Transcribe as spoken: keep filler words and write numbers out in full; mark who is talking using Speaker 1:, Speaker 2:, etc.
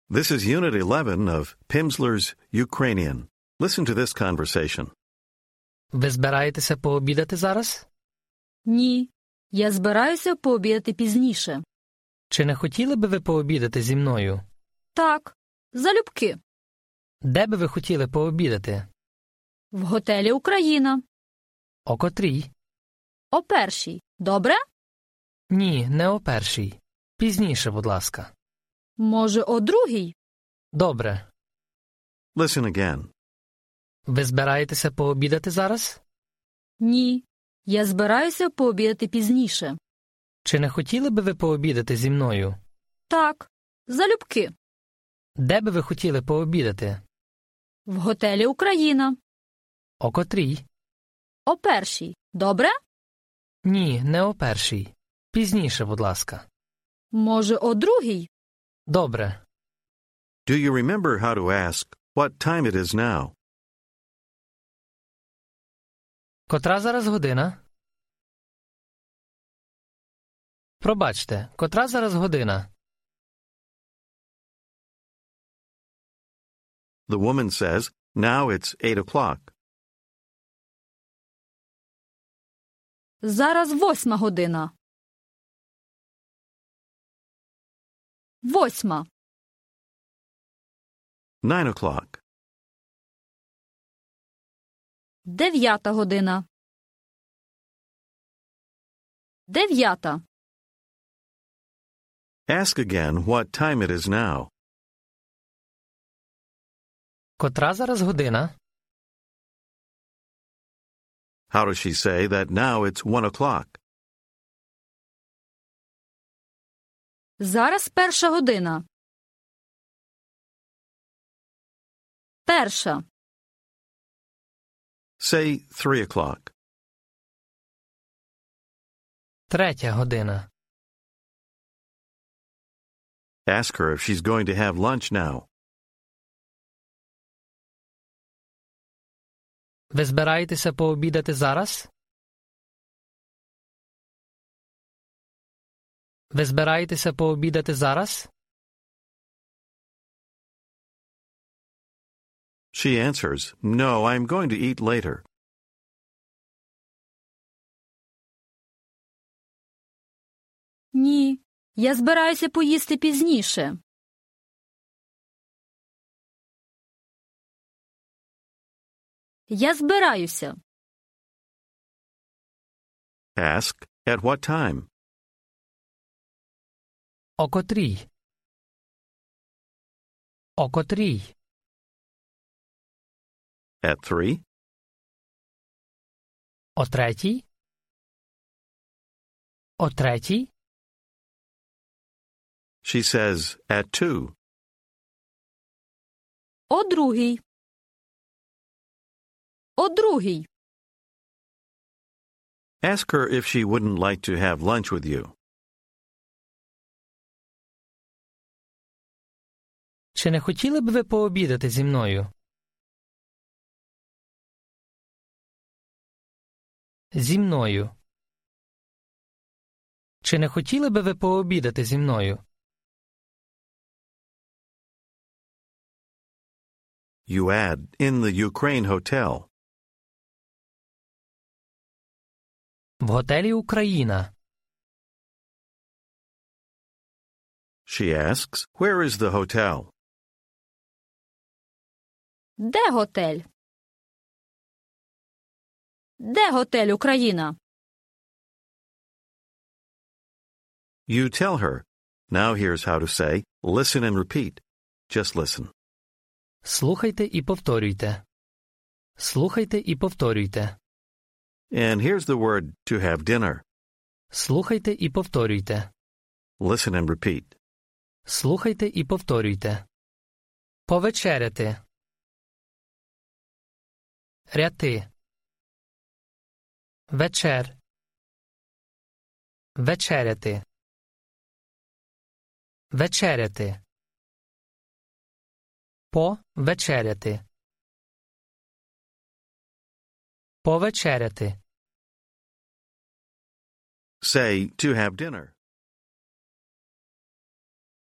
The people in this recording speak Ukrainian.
Speaker 1: This is Unit eleven of Pimsleur's Ukrainian. Listen to this conversation.
Speaker 2: Ви збираєтеся пообідати зараз?
Speaker 3: Ні, я збираюся пообідати пізніше.
Speaker 2: Чи не хотіли би ви пообідати зі мною?
Speaker 3: Так, залюбки.
Speaker 2: Де би ви хотіли пообідати?
Speaker 3: В готелі «Україна».
Speaker 2: О котрій?
Speaker 3: О першій. Добре?
Speaker 2: Ні, не о першій. Пізніше, будь ласка.
Speaker 3: Може, о другій?
Speaker 2: Добре.
Speaker 1: Listen again.
Speaker 2: Ви збираєтеся пообідати зараз?
Speaker 3: Ні, я збираюся пообідати пізніше.
Speaker 2: Чи не хотіли би ви пообідати зі мною?
Speaker 3: Так, залюбки.
Speaker 2: Де би ви хотіли пообідати?
Speaker 3: В готелі «Україна».
Speaker 2: О котрій?
Speaker 3: О першій. Добре?
Speaker 2: Ні, не о першій. Пізніше, будь ласка.
Speaker 3: Може, о другій?
Speaker 2: Добре.
Speaker 1: Do you remember how to ask, what time it is now?
Speaker 2: Котра зараз година? Пробачте, котра зараз година?
Speaker 1: The woman says, now it's eight o'clock.
Speaker 3: Зараз восьма година. Восьма.
Speaker 1: Nine o'clock.
Speaker 3: Дев'ята година. Дев'ята.
Speaker 1: Ask again what time it is now.
Speaker 2: Котра зараз година?
Speaker 1: How does she say that now it's one o'clock?
Speaker 3: Зараз перша година. Перша.
Speaker 1: Say three o'clock.
Speaker 2: Третя година.
Speaker 1: Ask her if she's going to have lunch now.
Speaker 2: Ви збираєтеся пообідати зараз? Ви збираєтеся пообідати зараз?
Speaker 1: She answers, no, I'm going to eat later.
Speaker 3: Ні, я збираюся поїсти пізніше. Я збираюся.
Speaker 1: Ask, at what time?
Speaker 2: О котрій? О котрій?
Speaker 1: At three?
Speaker 2: О третій? О третій?
Speaker 1: She says, at two.
Speaker 3: О другій. О другій.
Speaker 1: Ask her if she wouldn't like to have lunch with you.
Speaker 2: Чи не хотіли б ви пообідати зі мною? Зі мною. Чи не хотіли б ви пообідати зі мною?
Speaker 1: You add, in the Ukraine hotel.
Speaker 2: В готелі «Україна».
Speaker 1: She asks, where is the hotel?
Speaker 3: Де готель? Де готель «Україна»?
Speaker 1: You tell her. Now here's how to say, listen and repeat. Just listen.
Speaker 2: Слухайте і повторюйте. Слухайте і повторюйте.
Speaker 1: And here's the word to have dinner.
Speaker 2: Слухайте і повторюйте.
Speaker 1: Listen and repeat.
Speaker 2: Слухайте і повторюйте. Повечеряти. Ряти. Вечер. Вечеряти. Вечеряти. Повечеряти. Повечеряти.
Speaker 1: Say, to have dinner.